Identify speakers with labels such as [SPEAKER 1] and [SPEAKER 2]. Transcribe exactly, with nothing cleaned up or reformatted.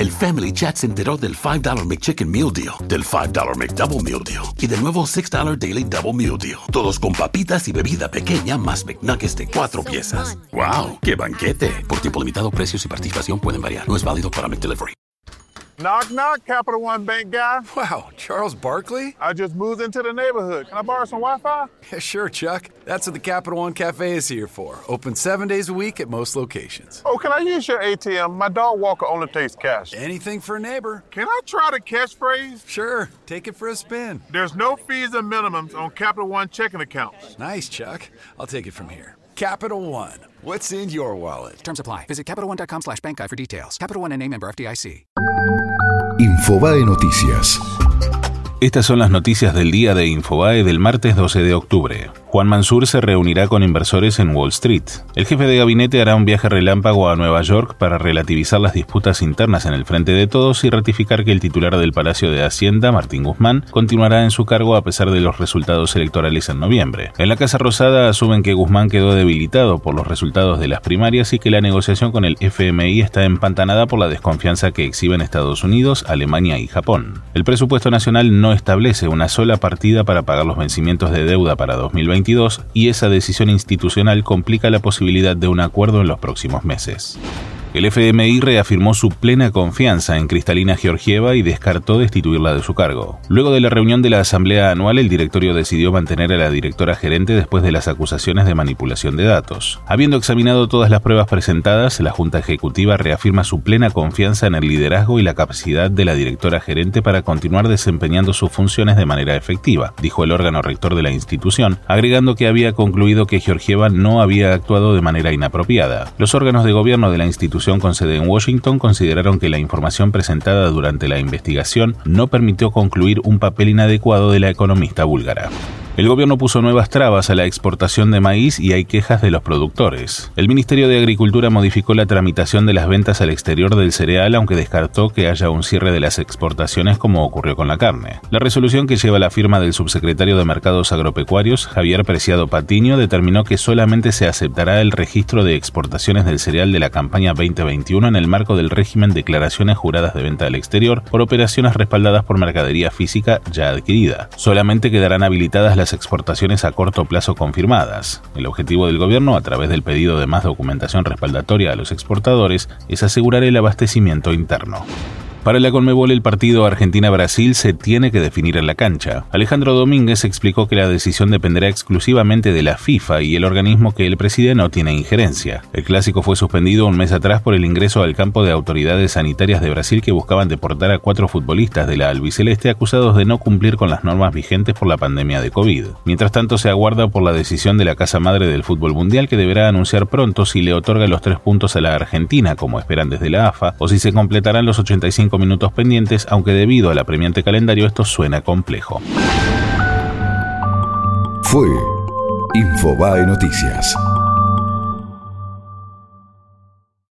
[SPEAKER 1] El Family Chat se enteró del five dollar McChicken Meal Deal, del five dollar McDouble Meal Deal y del nuevo six dollar Daily Double Meal Deal. Todos con papitas y bebida pequeña más McNuggets de cuatro piezas. ¡Wow! ¡Qué banquete! Por tiempo limitado, precios y participación pueden variar. No es válido para McDelivery.
[SPEAKER 2] Knock, knock, Capital One Bank guy.
[SPEAKER 3] Wow, Charles Barkley?
[SPEAKER 2] I just moved into the neighborhood. Can I borrow some Wi-Fi?
[SPEAKER 3] Yeah, sure, Chuck. That's what the Capital One Cafe is here for. Open seven days a week at most locations.
[SPEAKER 2] Oh, can I use your A T M? My dog Walker only takes cash.
[SPEAKER 3] Anything for a neighbor.
[SPEAKER 2] Can I try the catchphrase?
[SPEAKER 3] Sure, take it for a spin.
[SPEAKER 2] There's no fees and minimums on Capital One checking accounts.
[SPEAKER 3] Nice, Chuck. I'll take it from here. Capital One. What's in your wallet?
[SPEAKER 4] Terms apply. Visit CapitalOne.com slash bank guide for details. Capital One N A member F D I C.
[SPEAKER 5] Infobae Noticias.
[SPEAKER 6] Estas son las noticias del día de Infobae del martes doce de octubre. Juan Mansur se reunirá con inversores en Wall Street. El jefe de gabinete hará un viaje relámpago a Nueva York para relativizar las disputas internas en el Frente de Todos y ratificar que el titular del Palacio de Hacienda, Martín Guzmán, continuará en su cargo a pesar de los resultados electorales en noviembre. En la Casa Rosada asumen que Guzmán quedó debilitado por los resultados de las primarias y que la negociación con el F M I está empantanada por la desconfianza que exhiben Estados Unidos, Alemania y Japón. El presupuesto nacional no establece una sola partida para pagar los vencimientos de deuda para dos mil veintidós y esa decisión institucional complica la posibilidad de un acuerdo en los próximos meses. El F M I reafirmó su plena confianza en Cristalina Georgieva y descartó destituirla de su cargo. Luego de la reunión de la Asamblea Anual, el directorio decidió mantener a la directora gerente después de las acusaciones de manipulación de datos. Habiendo examinado todas las pruebas presentadas, la Junta Ejecutiva reafirma su plena confianza en el liderazgo y la capacidad de la directora gerente para continuar desempeñando sus funciones de manera efectiva, dijo el órgano rector de la institución, agregando que había concluido que Georgieva no había actuado de manera inapropiada. Los órganos de gobierno de la institución con sede en Washington consideraron que la información presentada durante la investigación no permitió concluir un papel inadecuado de la economista búlgara. El gobierno puso nuevas trabas a la exportación de maíz y hay quejas de los productores. El Ministerio de Agricultura modificó la tramitación de las ventas al exterior del cereal, aunque descartó que haya un cierre de las exportaciones como ocurrió con la carne. La resolución, que lleva la firma del subsecretario de Mercados Agropecuarios, Javier Preciado Patiño, determinó que solamente se aceptará el registro de exportaciones del cereal de la campaña veinte veintiuno en el marco del régimen Declaraciones Juradas de Venta al Exterior por operaciones respaldadas por mercadería física ya adquirida. Solamente quedarán habilitadas las las exportaciones a corto plazo confirmadas. El objetivo del gobierno, a través del pedido de más documentación respaldatoria a los exportadores, es asegurar el abastecimiento interno. Para la Conmebol, el partido Argentina-Brasil se tiene que definir en la cancha. Alejandro Domínguez explicó que la decisión dependerá exclusivamente de la FIFA y el organismo que él preside no tiene injerencia. El clásico fue suspendido un mes atrás por el ingreso al campo de autoridades sanitarias de Brasil que buscaban deportar a cuatro futbolistas de la albiceleste acusados de no cumplir con las normas vigentes por la pandemia de COVID. Mientras tanto, se aguarda por la decisión de la Casa Madre del Fútbol Mundial, que deberá anunciar pronto si le otorga los tres puntos a la Argentina, como esperan desde la A F A, o si se completarán los ochenta y cinco minutos pendientes, aunque debido al apremiante calendario esto suena complejo.
[SPEAKER 5] Fue Infobae Noticias.